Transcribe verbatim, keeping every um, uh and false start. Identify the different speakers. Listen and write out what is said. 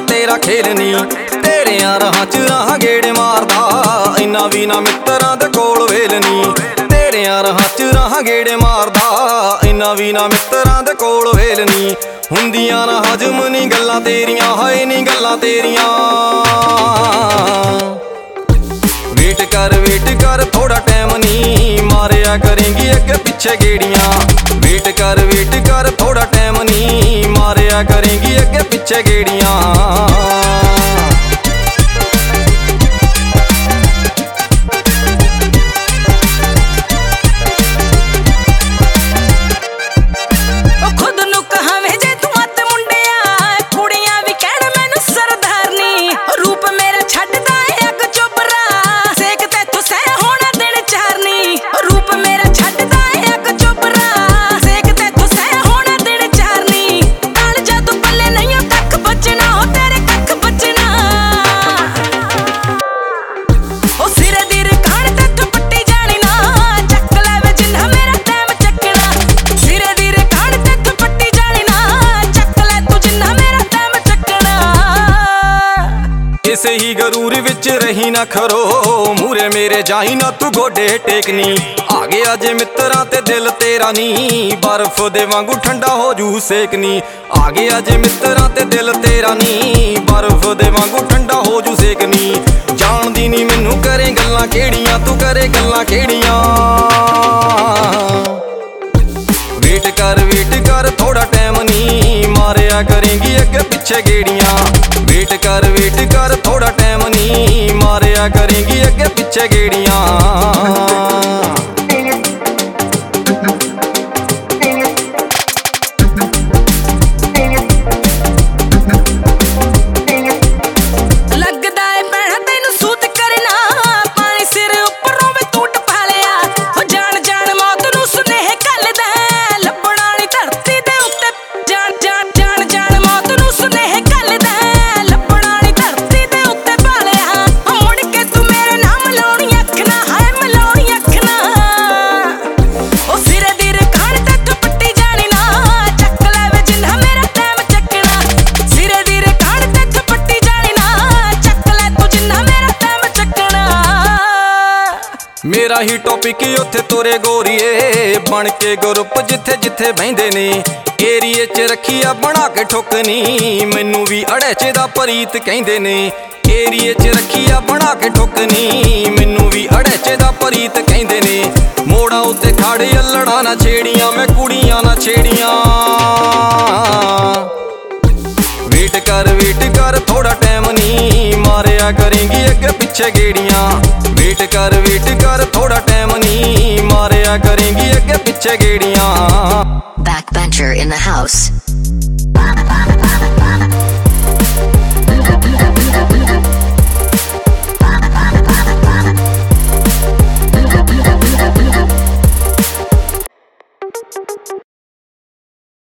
Speaker 1: तेरा खेल नी। तेरियां राहां च राह गेड़े मारदा इन्ना भी ना मित्तरां दे कोल वेल नी। तेरियां राहां च राह गेड़े मारदा इन्ना भी ना मित्तरां दे कोल वेल नी। हुंदियां ना हजम नी गल्लां तेरियां हाय नी गल्लां तेरियां। वेट कर वेट कर थोड़ा टाइम नी मारिया करेंगी अगे पिछे गेड़ियां। वेट कर वेट कर थोड़ा टाइम नी मारिया करेंगी अगे पिछे गेड़ियां। इसे ही गरूर विच रही ना खरो मूरे मेरे जाई ना तू गोडे टेकनी। आ गया जे मित्तरां ते दिल तेरा नी बर्फ दे वांगू ठंडा हो जू सेकनी। आ गया जे मित्तरां ते दिल तेरा नी बर्फ दे वांगू ठंडा हो जू सेकनी। जानदी नी मैनू करे गल्लां केड़ियां तू करे गल्लां केड़ियां। वेट कर वेट कर थोड़ा टाइम नी मारिया करेंगी अगे पिछे गेड़ियां। वेट कर वेट कर थोड़ा टाइम नी मारिया करेंगी अगे पिछे गेड़ियां। मेरा ही टॉपिक उत्थे तुरे गोरीए बन के ग्रुप जिथे जिथे बहिंदे ने। एरिए च रखिया बना के ठोकनी मैनू भी अड़ैचे दा परीत कहिंदे ने। एरिए च रखिया बना के ठोकनी मैनू भी अड़ैचे दा परीत कहिंदे ने। मोड़ा उत्ते खाड़े अल्लड़ा ना छेड़ियां मैं कुड़ियां ना छेड़ियां। वेट कर वेट कर थोड़ा टाइम नी मारिया करेंगी अगे पिछे गेड़ियां। वेट कर वेट कर थोड़ा टाइम नी मारिया करेंगी अगे पिछे गेड़ियां।
Speaker 2: Backbencher in the house.